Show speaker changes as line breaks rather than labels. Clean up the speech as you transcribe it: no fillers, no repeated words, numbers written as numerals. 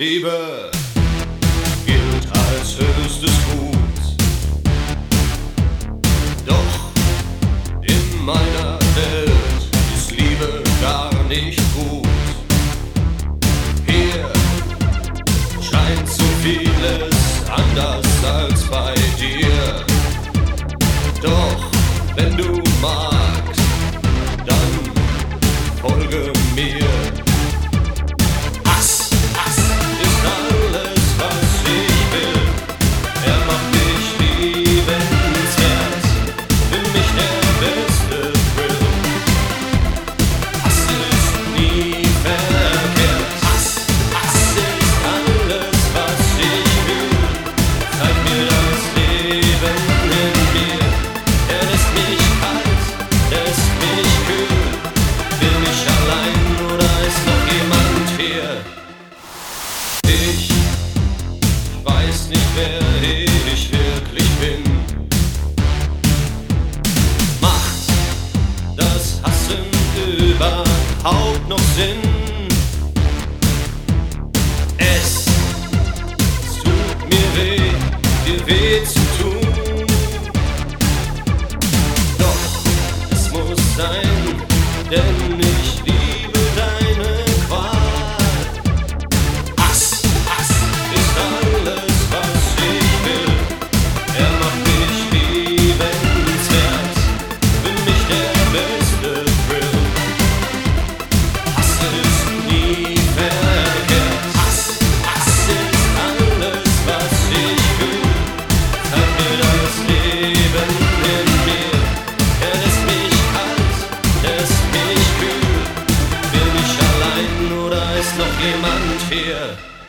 Liebe gilt als höchstes Gut, doch in meiner Welt ist Liebe gar nicht gut. Hier scheint so vieles anders als bei dir, doch wenn du magst, dann folge mir. Ich weiß nicht, wer ich wirklich bin. Macht das Hassen überhaupt noch Sinn? Es tut mir weh, dir weh zu tun. Doch es muss sein, denn ich liebe deine Qual. Noch jemand hier?